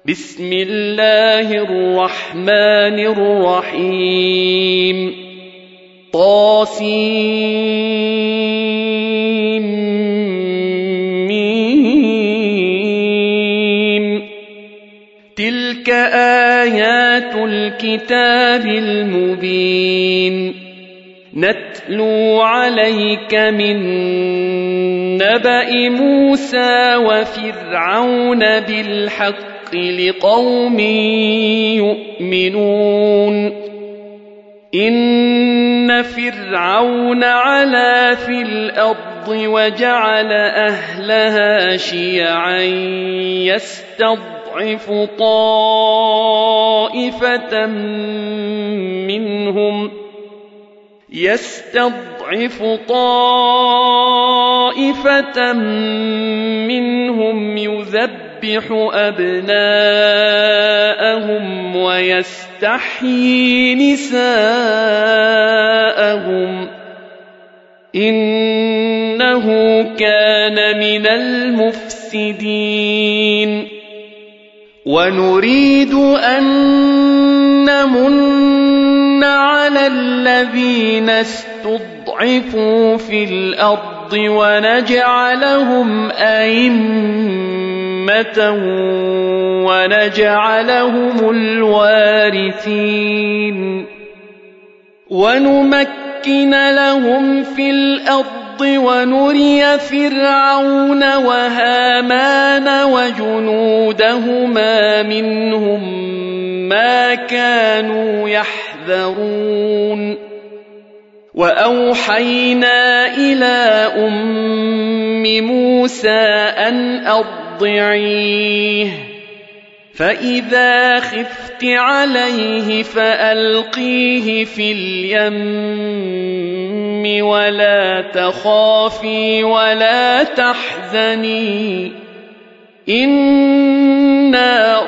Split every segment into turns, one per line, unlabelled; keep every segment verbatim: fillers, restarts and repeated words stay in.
بسم الله الرحمن الرحيم طاسيم تلك آيات الكتاب المبين نتلو عليك من نبأ موسى وفرعون بالحق لقوم يؤمنون إن فرعون علا في الأرض وجعل أهلها شيعا يستضعف طائفة منهم يستضعف طائفة منهم يذبح أبناءهم ويستحيي نساءهم إنه كان من المفسدين ونريد أن نمن على الذين استضعفوا في الأرض ونجعلهم أئمة ونجعلهم الوارثين ونمكن لهم في الأرض ونري فرعون وهامان وجنودهما منهم ما كانوا يحذرون وأوحينا إلى أم موسى أن أرضعيه فإذا خفت عليه فألقيه في اليم ولا تخافي ولا تحزني إنا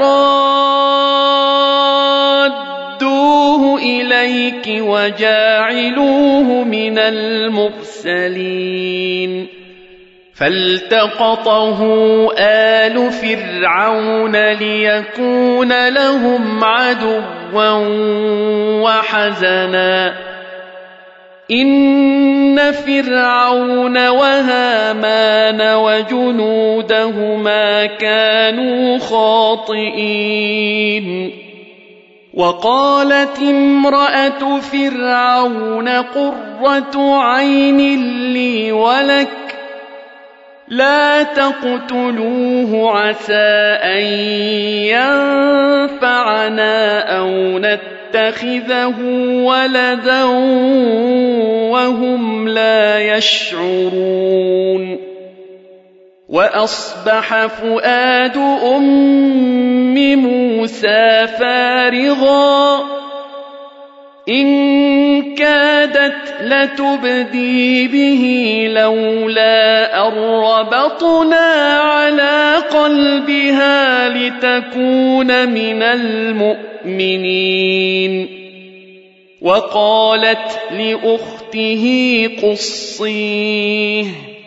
رادوه إليك وجاعلوه من المرسلين فالتقطه آل فرعون ليكون لهم عدوا وحزنا إن فرعون وهامان وجنودهما كانوا خاطئين وقالت امرأة فرعون قرة عين لي ولك لا تقتلوه عسى أن ينفعنا أو نتخذه ولدا وهم لا يشعرون وأصبح فؤاد أم موسى فارغا إن كادت لتبدي به لولا أن ربطنا على قلبها لتكون من المؤمنين وقالت لأخته قصيه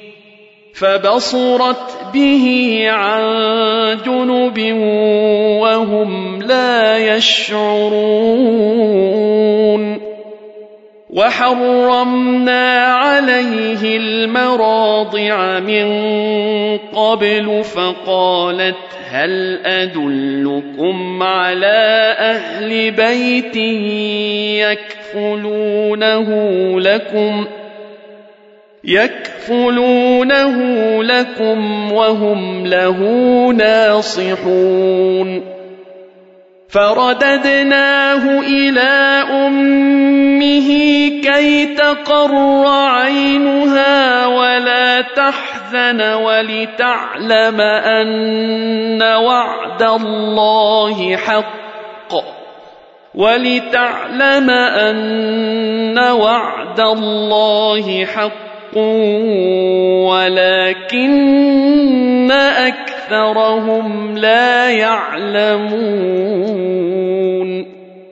فبصرت به عن جنب وهم لا يشعرون وحرمنا عليه المراضع من قبل فقالت هل أدلكم على أهل بيت يكفلونه لكم يكفلونه لكم وهم له ناصحون فرددناه إلى أمه كي تقر عينها ولا تحزن ولتعلم أن وعد الله حق ولتعلم أن وعد الله حق ولكن أكثرهم لا يعلمون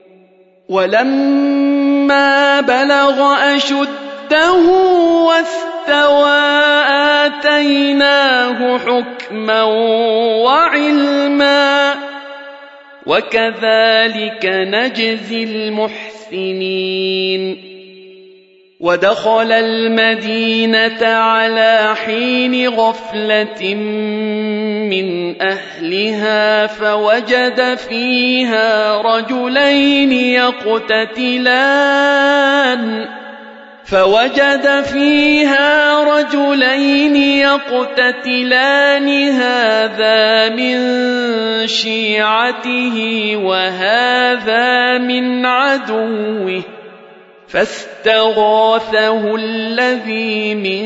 ولما بلغ أشده واستوى آتيناه حكما وعلما وكذلك نجزي المحسنين. ودخل المدينة على حين غفلة من أهلها فوجد فيها رجلين يقتتلان فوجد فيها رجلين يقتتلان هذا من شيعته وهذا من عدوه فاستغاثه الذي من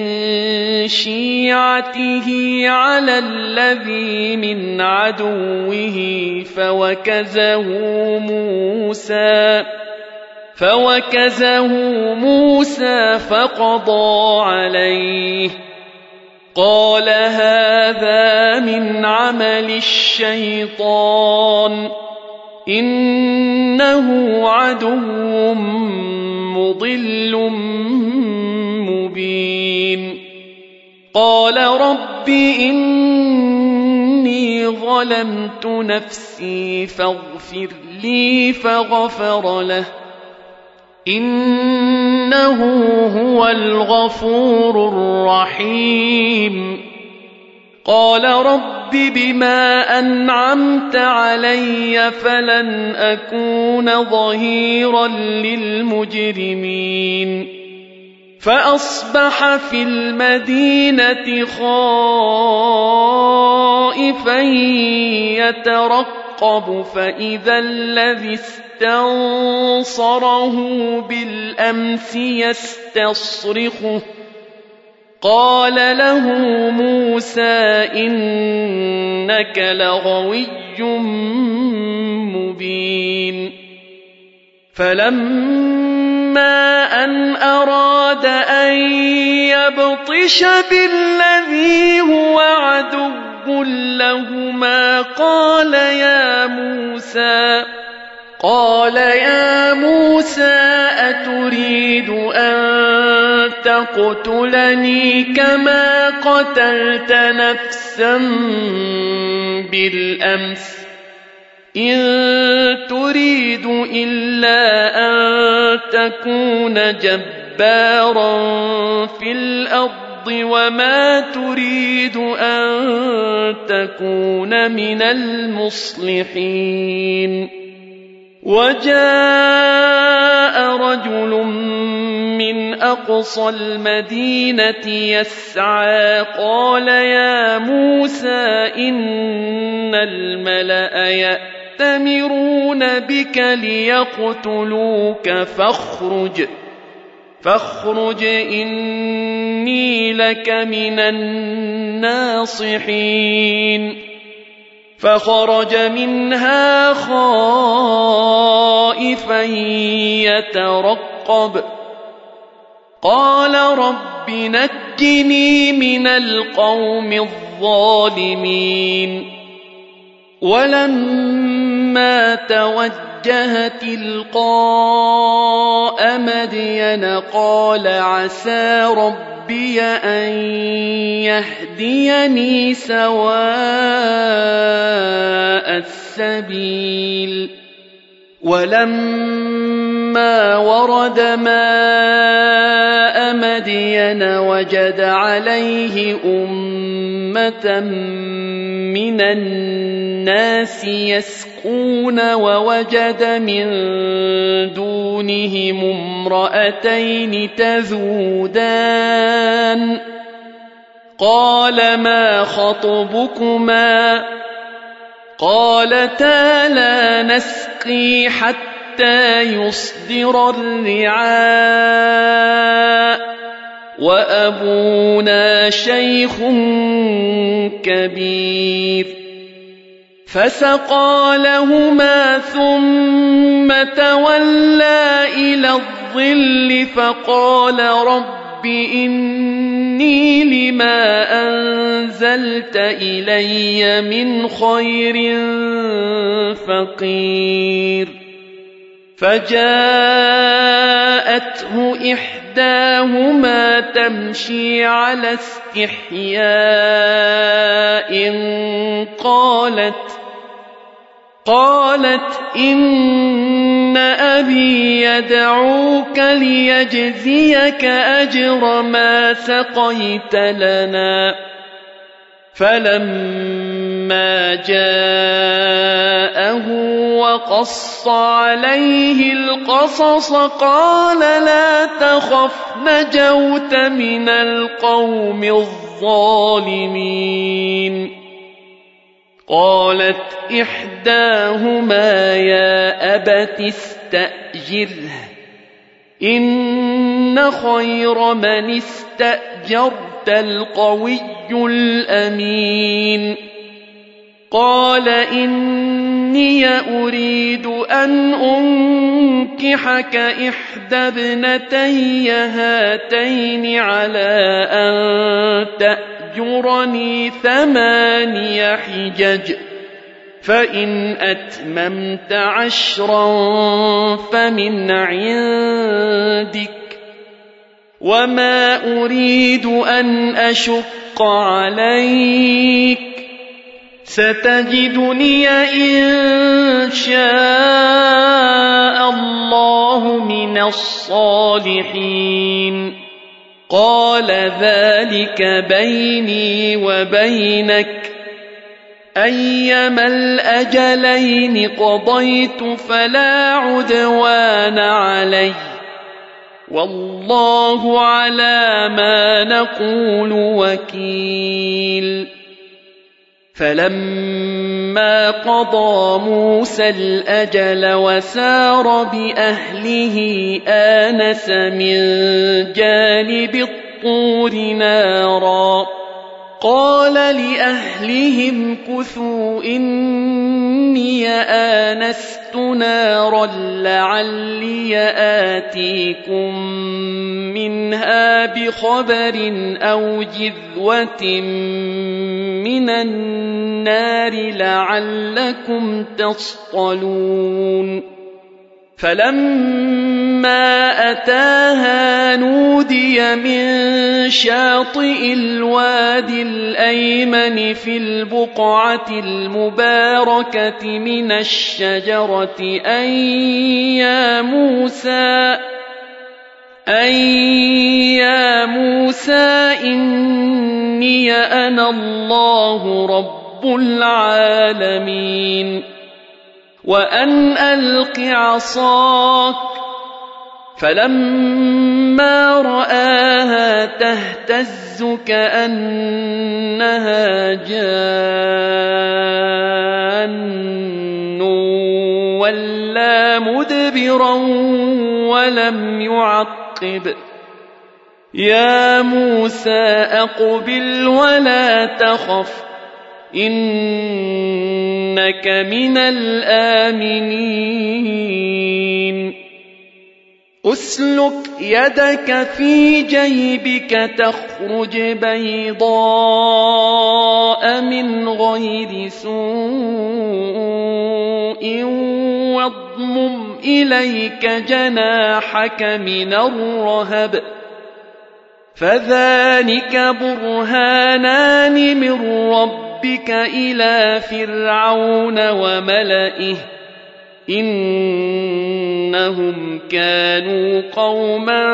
شيعته على الذي من عدوه فوكزه موسى فوكزه موسى فقضى عليه قال هذا من عمل الشيطان إنه عدو مضل مبين. قال رب إني ظلمت نفسي فاغفر لي فغفر له إنه هو الغفور الرحيم. قال رب بما أنعمت علي فلن أكون ظهيرا للمجرمين. فأصبح في المدينة خائفا يترقب فإذا الذي استنصره بالأمس يستصرخه قال له موسى إنك لغوي مبين. فلما أن أراد أن يبطش بالذي هو عدو لهما قال يا موسى قال يا موسى أتريد أن تقتلني كما قتلت نفسا بالأمس إن تريد إلا أن تكون جبارا في الأرض وما تريد أن تكون من المصلحين. وجاء رجل من أقصى المدينة يسعى قال يا موسى إن الملأ يأتمرون بك ليقتلوك فاخرج فاخرج إني لك من الناصحين. فخرج منها خائفا يترقب قال رب نجني من القوم الظالمين. ولما توجه تلقاء مدين قال عسى ربي أن يهديني سواء السبيل. ولما ورد ماء مدين وجد عليه أمة من الناس يسقون ووجد من دونهم امرأتين تذودان قال ما خطبكما قالتا لا نسقي حتى يصدر الرعاء وأبونا شيخ كبير. فسقى لهما ثم تولى إلى الظل فقال رب إني لما أنزلت إلي من خير فقير. فجاءته إحداهما تمشي على استحياء قالت قالت إن أبي يدعوك ليجزيك أجر ما سقيت لنا. فلما جاءه وقص عليه القصص قال لا تخف نجوت من القوم الظالمين. قالت إحداهما يا أبت استأجره إن خير من استأجرت القوي الأمين. قال إني أريد أن أنكحك إحدى ابنتي هاتين على أن تأجرني ثماني حجج فإن أتممت عشرا فمن عندك وما أريد أن أشق عليك ستجدني إن شاء الله من الصالحين. قال ذلك بيني وبينك أيما الأجلين قضيت فلا عدوان علي والله على ما نقول وكيل. فلما قضى موسى الأجل وسار بأهله آنس من جانب الطور نارا قال لأهلهم كثوا إني آنست نارا لعلي آتيكم منها بخبر أو جذوة من النار لعلكم تصطلون. فلما أتاها نودي من شاطئ الوادي الأيمن في البقعة المباركة من الشجرة أن يا موسى أن يا موسى إني أنا الله رب العالمين وأن ألق عصاك. فلما رآها تهتز كأنها جان ولا مدبرا ولم يعقب. يا موسى أقبل ولا تخف إنك من الآمنين. أسلك يدك في جيبك تخرج بيضاء من غير سوء واضمم إليك جناحك من الرهب فذلك برهانان من ربك إلى فرعون وملئه إنهم كانوا قوما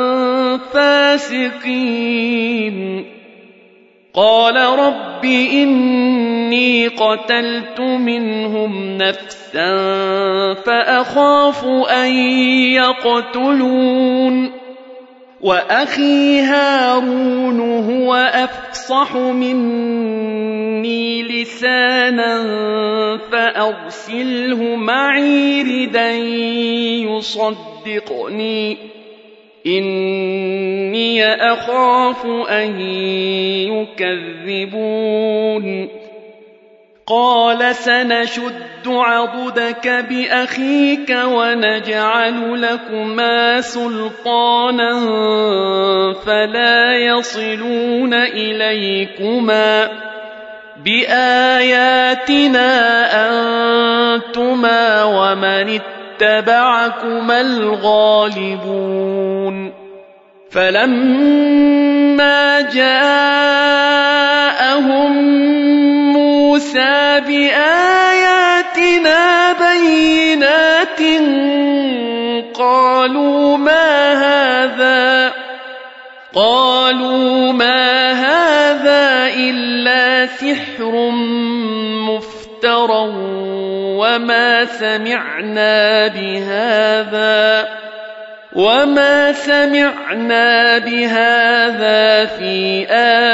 فاسقين. قال رب إني قتلت منهم نفسا فأخاف أن يقتلون وأخي هارون هو أفصح مني لسانا فأرسله معي ردا يصدقني إني أخاف أن يكذبون. قال سنشد عضدك بأخيك ونجعل لكما سلطانا فلا يصلون إليكما بآياتنا أنتما ومن اتبعكما الغالبون. فلما جاءهم موسى بآياتنا آيَاتٍ قالوا ما هذا قالوا ما هذا إلا سحر مفترى وما سمعنا بهذا وما سمعنا بهذا في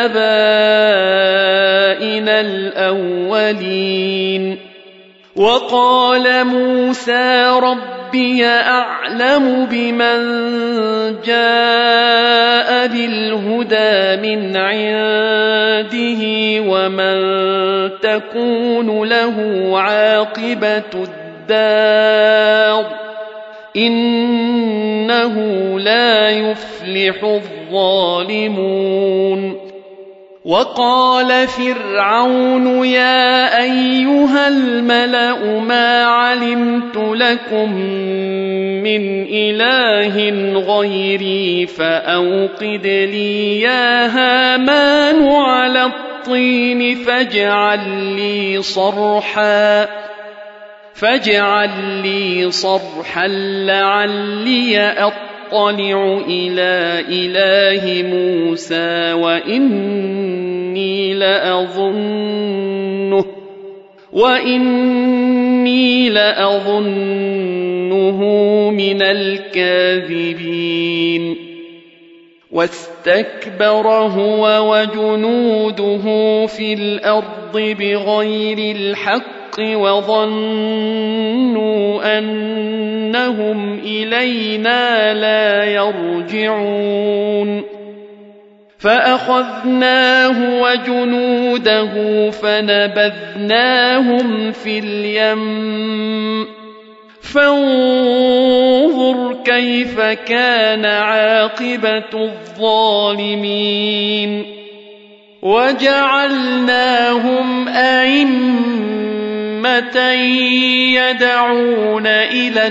آبائنا الأولين. وقال موسى ربي أعلم بمن جاء بالهدى من عنده ومن تكون له عاقبة الدار إنه لا يفلح الظالمون. وقال فرعون يا أيها الملأ ما علمت لكم من إله غيري فأوقد لي يا هامان على الطين فاجعل لي صرحا فاجعل لي صرحا لعلي أطلع إلى إله موسى وإني لأظنه وإني لأظنه من الكاذبين. واستكبر هو وجنوده في الأرض بغير الحق وظنوا أنهم إلينا لا يرجعون. فأخذناه وجنوده فنبذناهم في اليم فانظر كيف كان عاقبة الظالمين. وجعلناهم أئمة يدعون إلى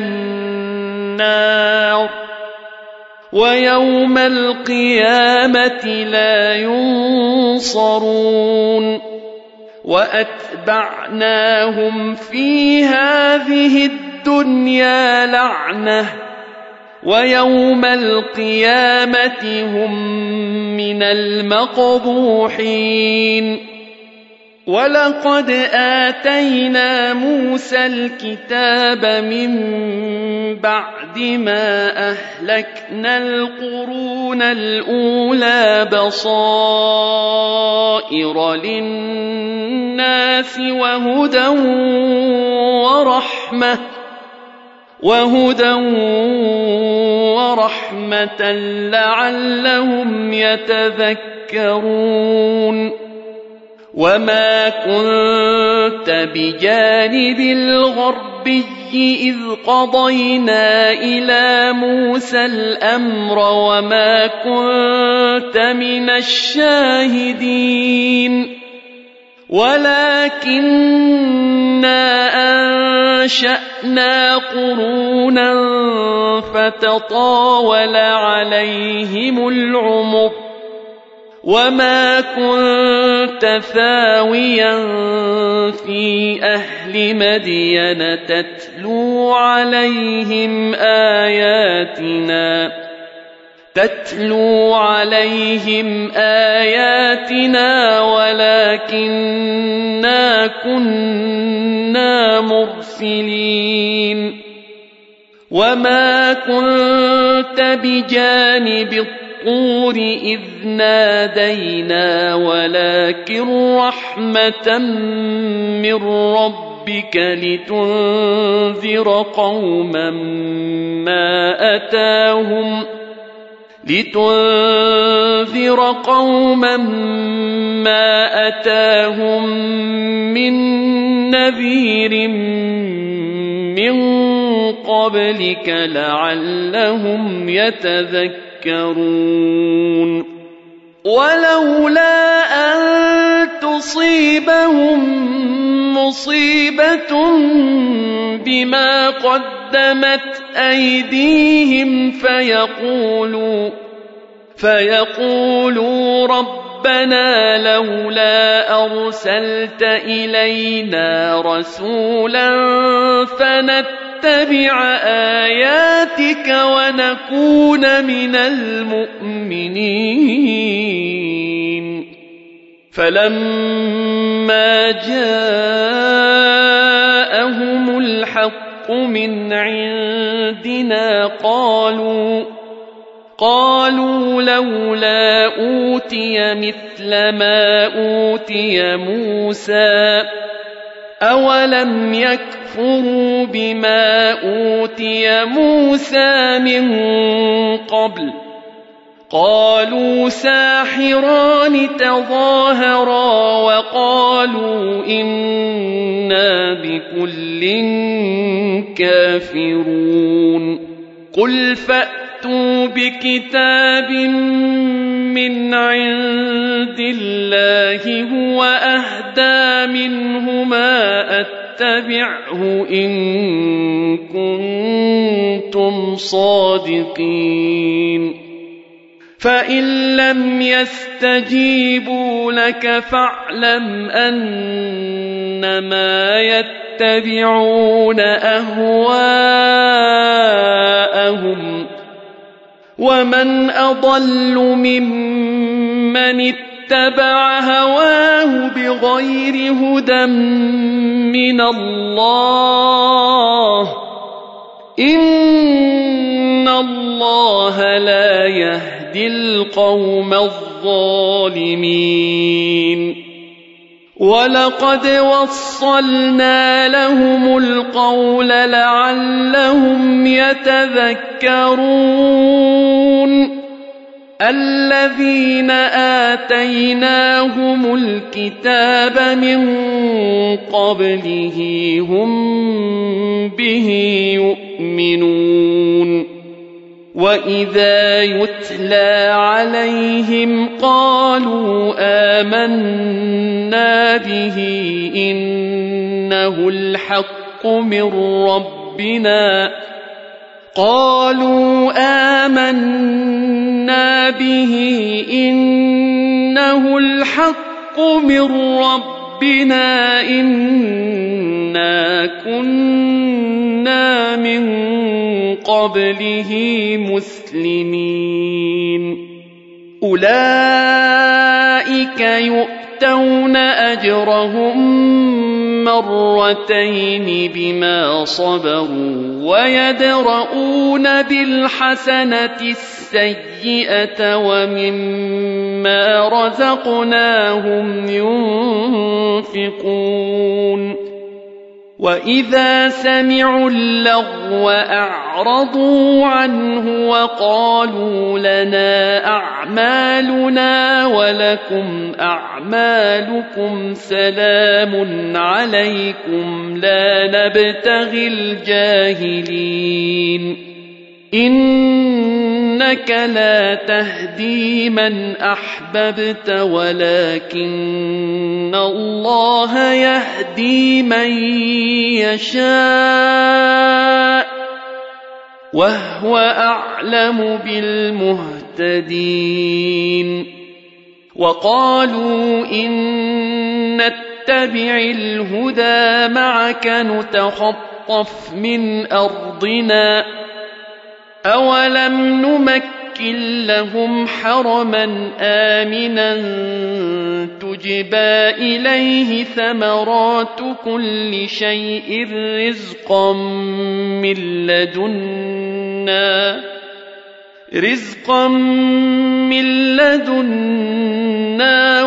النار ويوم القيامة لا ينصرون. وأتبعناهم في هذه الدنيا لعنة ويوم القيامة هم من المقبوحين. ولقد آتينا موسى الكتاب من بعد ما أهلكنا القرون الأولى بصائر للناس وهدى ورحمة وهدى ورحمة لعلهم يتذكرون. وما كنت بجانب الغربي إذ قضينا إلى موسى الأمر وما كنت من الشاهدين ولكننا أنشأنا قرونا فتطاول عليهم العمر وما كنت ثاويا في أهل مدين تتلو عليهم آياتنا تتلو عليهم آياتنا ولكننا كنا مرسلين. وما كنت بجانب الطور إذ نادينا ولكن رحمة من ربك لتنذر قوما ما أتاهم لتنذر قوما ما أتاهم من نذير من قبلك لعلهم يتذكرون. ولولا أن تصيبهم مصيبة بما قدمت أيديهم فيقولوا فيقولوا ربنا لولا أرسلت إلينا رسولا فنتبع ونتبع آياتك ونكون من المؤمنين فلما جاءهم الحق من عندنا قالوا قالوا لولا أوتي مثل ما أوتي موسى أولم يكفروا بما أوتي موسى من قبل قالوا ساحران تظاهرا وقالوا إنا بكل كافرون قل فأتوا بكتاب من عند الله هو أهدى منهما أتبعه إن كنتم صادقين فإن لم يستجيبوا لك فاعلم أنما يتبعون أهواءهم ومن أضل ممن اتبع هواه بغير هدى من الله إن الله لا يهدي القوم الظالمين ولقد وصلنا لهم القول لعلهم يتذكرون الذين آتيناهم الكتاب من قبله هم به يؤمنون وإذا يتلى عليهم قالوا آمنا به إنه الحق من ربنا قالوا آمنا به إنه الحق من ربنا إنا كنا من قبله مسلمين أولئك يؤتون أجرهم مرتين بما صبروا ويدرؤون بالحسنة السيئة ومما رزقناهم ينفقون وإذا سمعوا اللغو أعرضوا عنه وقالوا لنا أعمالنا ولكم أعمالكم سلام عليكم لا نبتغي الجاهلين إنك لا تهدي من أحببت ولكن الله يهدي من يشاء وهو أعلم بالمهتدين وقالوا إن نتبع الهدى معك نتخطف من أرضنا أولم نمكن لهم حرما آمنا تجبى إليه ثمرات كل شيء رزقا من لدنا رزقا من لدنا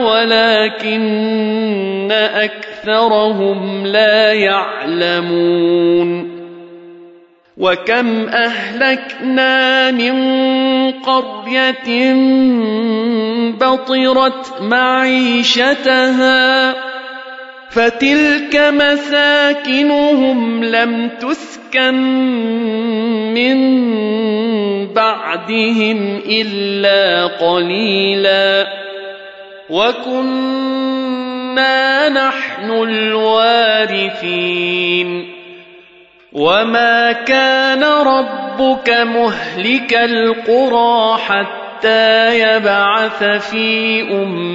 ولكن أكثرهم لا يعلمون وكم أهلكنا من قرية بطرت معيشتها فتلك مساكنهم لم تسكن من بعدهم إلا قليلا وكنا نحن الوارثين وما كان ربك مهلك القرى حتى يبعث في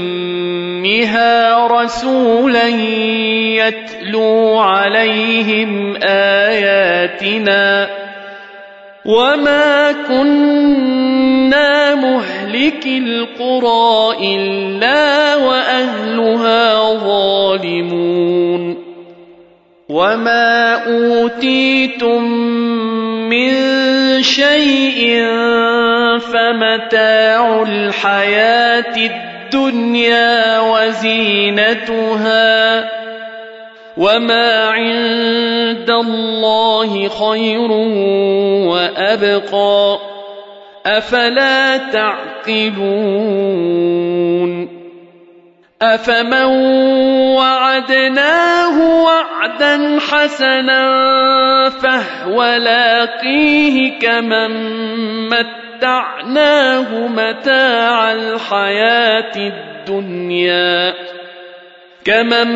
أمها رسولا يتلو عليهم آياته آياتنا وما كنا مهلكي القرى إلا وأهلها ظالمون وما أوتيتم من شيء فمتاع الحياة الدنيا وزينتها وما عند الله خير وأبقى أفلا تعقلون أفمن وعدناه وعدا حسنا فهو لاقيه كمن متعناه متاع الحياة الدنيا كمن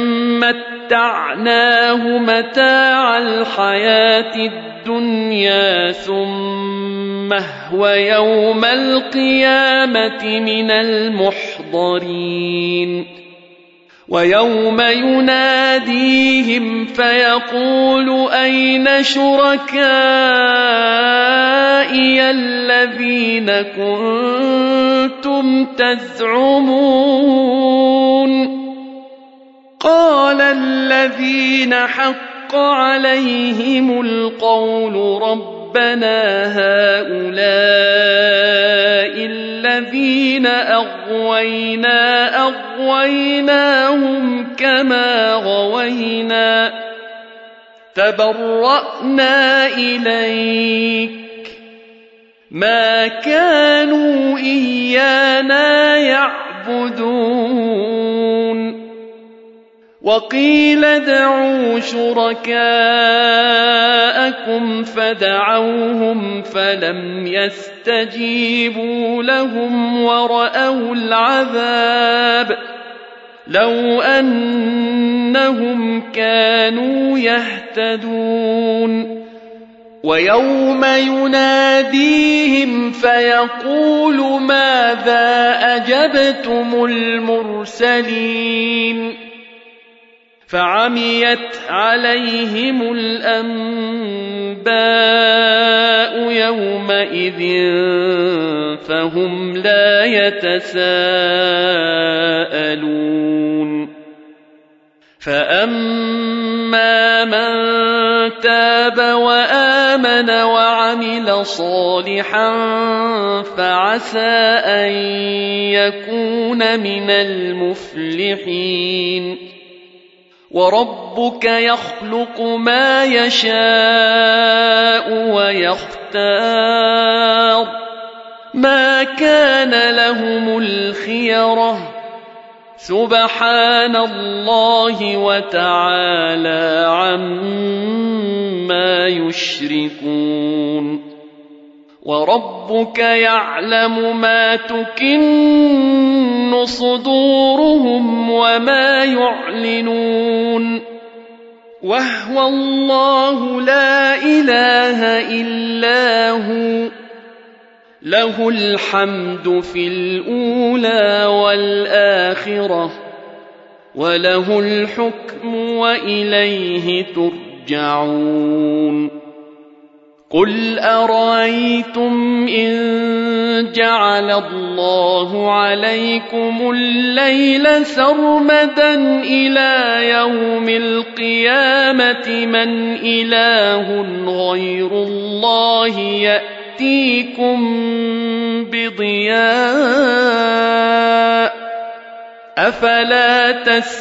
متعناه متاع الحياة الدنيا ثم هو يوم القيامة من المحضرين ويوم يناديهم فيقول أين شركائي الذين كنتم تزعمون قال الذين حق عليهم القول ربنا هؤلاء الذين أغوينا أغويناهم كما غوينا تبرأنا إليك ما كانوا إيانا يعبدون وقيل ادعوا شركاءكم فدعوهم فلم يستجيبوا لهم ورأوا العذاب لو أنهم كانوا يهتدون ويوم يناديهم فيقول ماذا أجبتم المرسلين فعميت عليهم الأنباء يومئذ فهم لا يتساءلون فأما من تاب وآمن وعمل صالحا فعسى أن يكون من المفلحين وربك يخلق ما يشاء ويختار ما كان لهم الخيرة سبحان الله وتعالى عما يشركون وربك يعلم ما تكن صدورهم وما يعلنون وهو الله لا إله إلا هو له الحمد في الأولى والآخرة وله الحكم وإليه ترجعون قل أرأيتم إن جعل الله عليكم الليل سرمدا إلى يوم القيامة من إله غير الله يأتيكم بضياء أفلا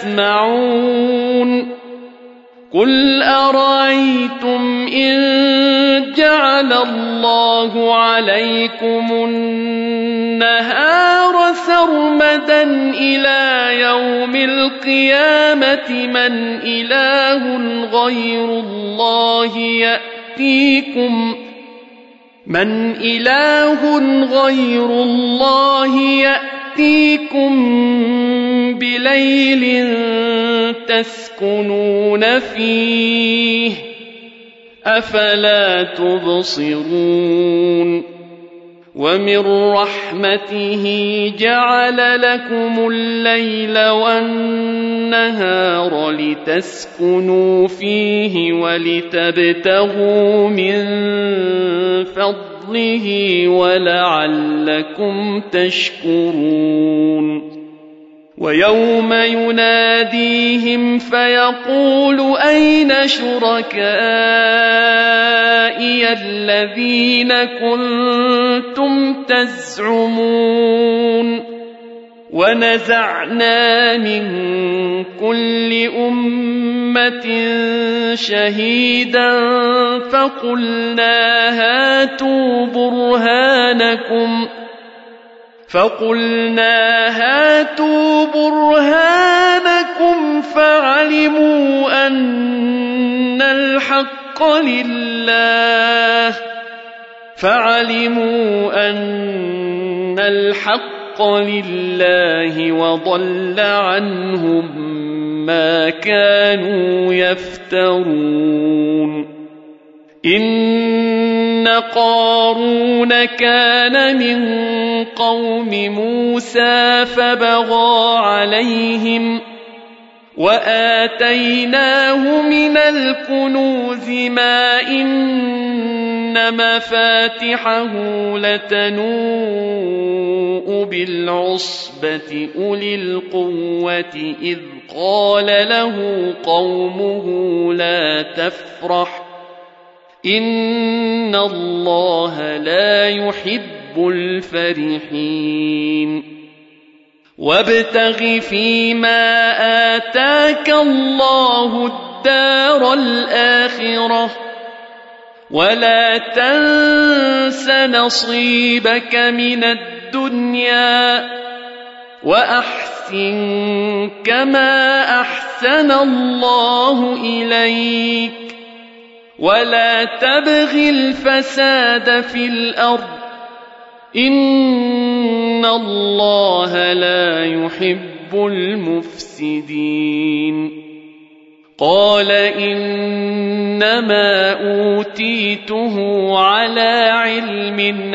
تسمعون قل أرأيتم إن جعل الله عليكم النهار سرمدا إلى يوم القيامة من إله غير الله يأتيكم من إله غير الله يأتيكم بليل تسكنون فيه أفلا تبصرون ومن رحمته جعل لكم الليل والنهار لتسكنوا فيه ولتبتغوا من فضله ولعلكم تشكرون ويوم يناديهم فيقول أين شركائي الذين كنتم تزعمون ونزعنا من كل أمة شهيدا فقلنا هاتوا برهانكم فقلنا هاتوا برهانكم فعلموا أن الحق لله فعلموا أن الحق لله وضل عنهم ما كانوا يفترون إن قارون كان من قوم موسى فبغى عليهم وآتيناه من الكنوز ما إن مفاتحه لتنوء بالعصبة أولي القوة إذ قال له قومه لا تفرح إن الله لا يحب الفرحين وابتغ فيما آتاك الله الدار الآخرة ولا تنس نصيبك من الدنيا وأحسن كما أحسن الله إليك ولا تبغ الفساد في الأرض إن الله لا يحب المفسدين قال إنما أوتيته على علم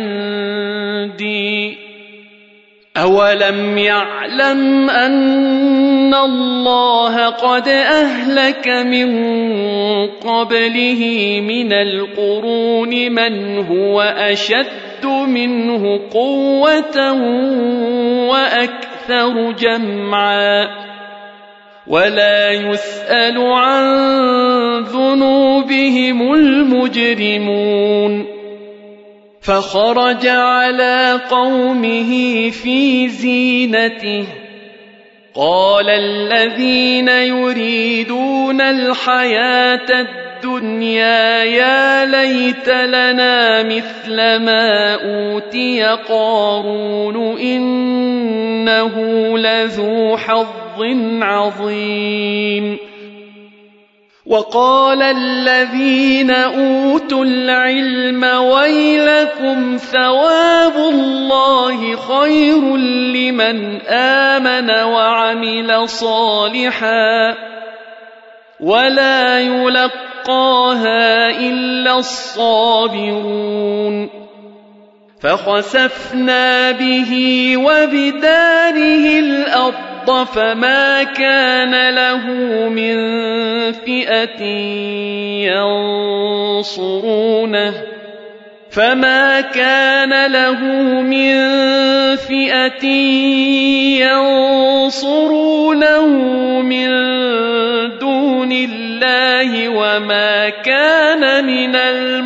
عندي أولم يعلم أن الله قد أهلك من قبله من القرون من هو أشد منه قوة وأكثر جمعا ولا يسأل عن ذنوبهم المجرمون فخرج على قومه في زينته قال الذين يريدون الحياة الدنيا يا ليت لنا مثل ما أوتي قارون إنه لذو حظ عظيم وقال الذين أوتوا العلم ويلكم ثواب الله خير لمن آمن وعمل صالحا ولا يلقاها إلا الصابرون فخسفنا به وبداره الأرض فما كان له من فئة ينصرونه فما كان له من فئة ينصرونه من دون الله وما كان من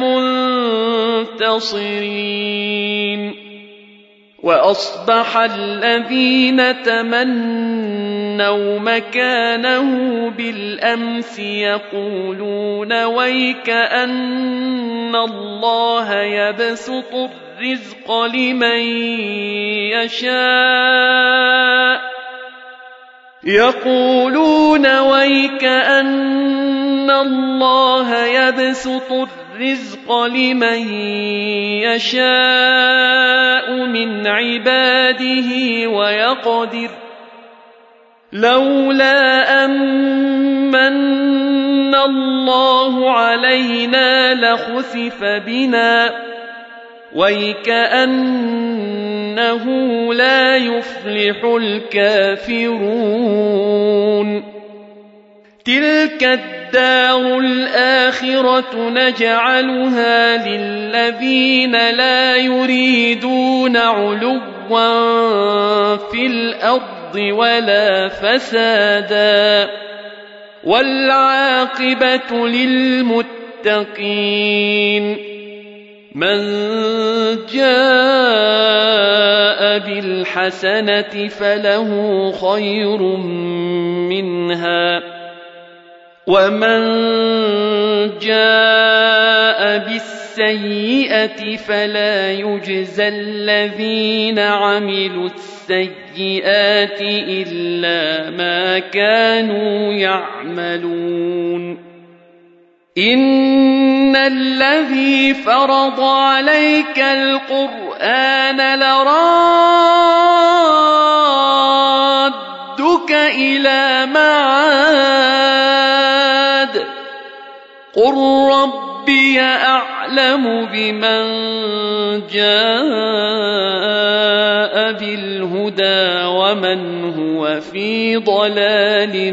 المنتصرين وأصبح الذين تمنوا مكانه بالأمس يقولون ويك أن الله يبسط الرزق لمن يشاء يقولون ويك أن الله يبسط الرزق لمن يشاء من عباده ويقدر لولا أمن الله علينا لخسف بنا وَيْكَأَنَّهُ لَا يُفْلِحُ الْكَافِرُونَ تِلْكَ الدَّارُ الْآخِرَةُ نَجْعَلُهَا لِلَّذِينَ لَا يُرِيدُونَ عُلُوًّا فِي الْأَرْضِ وَلَا فَسَادًا وَالْعَاقِبَةُ لِلْمُتَّقِينَ مَنْ جَاءَ بِالْحَسَنَةِ فَلَهُ خَيْرٌ مِنْهَا وَمَنْ جَاءَ بِالسَّيِّئَةِ فَلَا يُجْزَى الَّذِينَ عَمِلُوا السَّيِّئَاتِ إِلَّا مَا كَانُوا يَعْمَلُونَ إِنَّ الَّذِي فَرَضَ عَلَيْكَ الْقُرْآنَ لَرَادُّكَ إِلَىٰ مَعَادٍ قُل رَّبِّي أَعْلَمُ بِمَن جَاءَ بِالْهُدَىٰ وَمَنْ هُوَ فِي ضَلَالٍ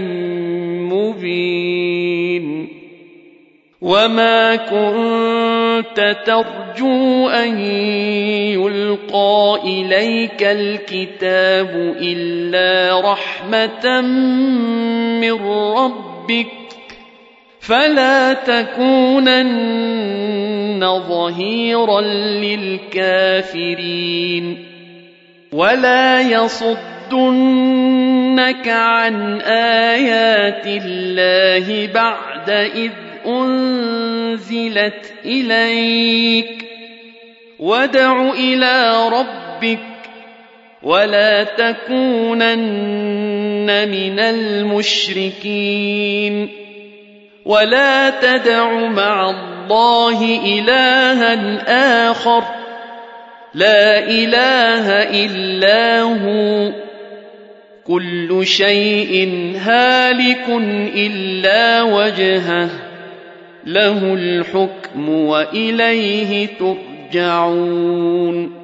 مُّبِينٍ وَمَا كُنتَ تَرْجُو أَن يُلْقَىٰ إِلَيْكَ الْكِتَابُ إِلَّا رَحْمَةً مِّن رَّبِّكَ فَلَا تَكُونَنَّ ظَهِيرًا لِّلْكَافِرِينَ وَلَا يَصُدُّنَّكَ عَنْ آيَاتِ اللَّهِ بَعْدَ إِذْ أُنزِلَتْ إِلَيْكَ وَادْعُ إِلَىٰ رَبِّكَ وَلَا تَكُونَنَّ مِنَ الْمُشْرِكِينَ وَلَا تَدْعُ مَعَ اللَّهِ إِلَٰهًا آخَرَ لَا إِلَٰهَ إِلَّا هُوَ كُلُّ شَيْءٍ هَالِكٌ إِلَّا وَجْهَهُ لَهُ الْحُكْمُ وَإِلَيْهِ تُرْجَعُونَ